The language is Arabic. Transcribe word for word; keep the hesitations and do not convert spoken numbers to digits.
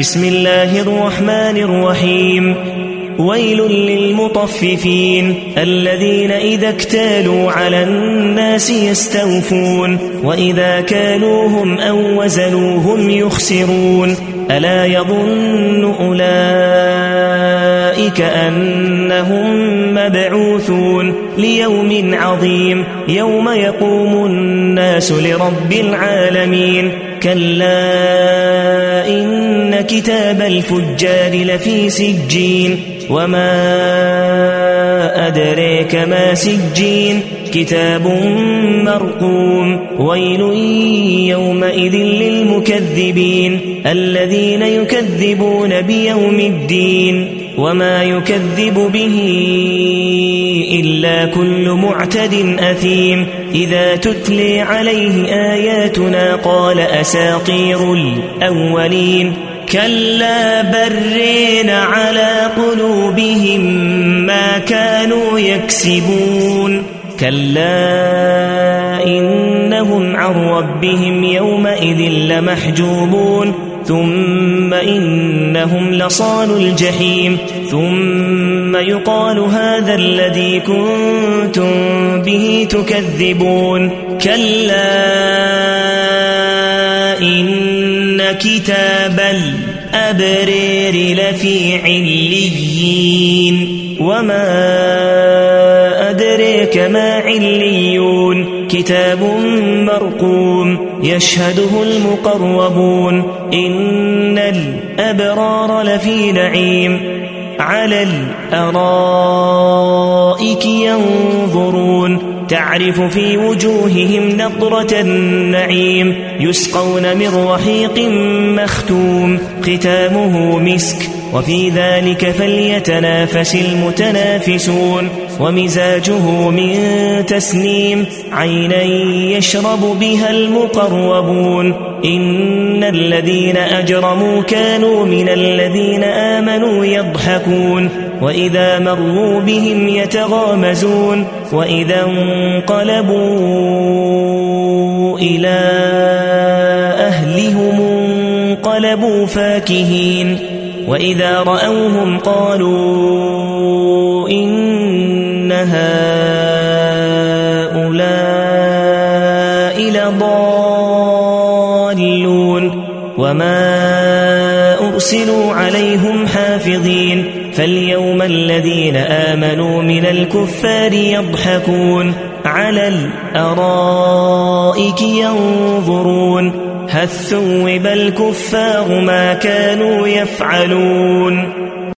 بسم الله الرحمن الرحيم ويل للمطففين الذين إذا اكتالوا على الناس يستوفون وإذا كالوهم أو وزنوهم يخسرون ألا يظن أولئك أنهم مبعوثون ليوم عظيم يوم يقوم الناس لرب العالمين كلا إن كتاب الفجار لفي سجين وما أدريك ما سجين كتاب مرقوم ويل يومئذ للمكذبين الذين يكذبون بيوم الدين وما يكذب به إلا كل معتد أثيم إذا تتلي عليه آياتنا قال أساطير الأولين كلا برين على قلوبهم ما كانوا يكسبون كلا إنهم عن ربهم يومئذ لمحجوبون ثم إنهم لصالوا الجحيم ثم يقال هذا الذي كنتم به تكذبون كلا إن كتاب الأبرار لفي عليين وما أدريك ما عليون كتاب مرقوم يشهده المقربون إن الأبرار لفي نعيم على الأرائك ينظرون تعرف في وجوههم نضرة النعيم يسقون من رحيق مختوم ختامه مسك وفي ذلك فليتنافس المتنافسون ومزاجه من تسنيم عينا يشرب بها المقربون إن الذين أجرموا كانوا من الذين آمنوا يضحكون وإذا مروا بهم يتغامزون وإذا انقلبوا إلى أهلهم انقلبوا فاكهين وإذا رأوهم قالوا إن هؤلاء لضالون وما أرسلوا عليهم حافظين فاليوم الذين آمنوا من الكفار يضحكون على الأرائك ينظرون هل ثوب الكفار ما كانوا يفعلون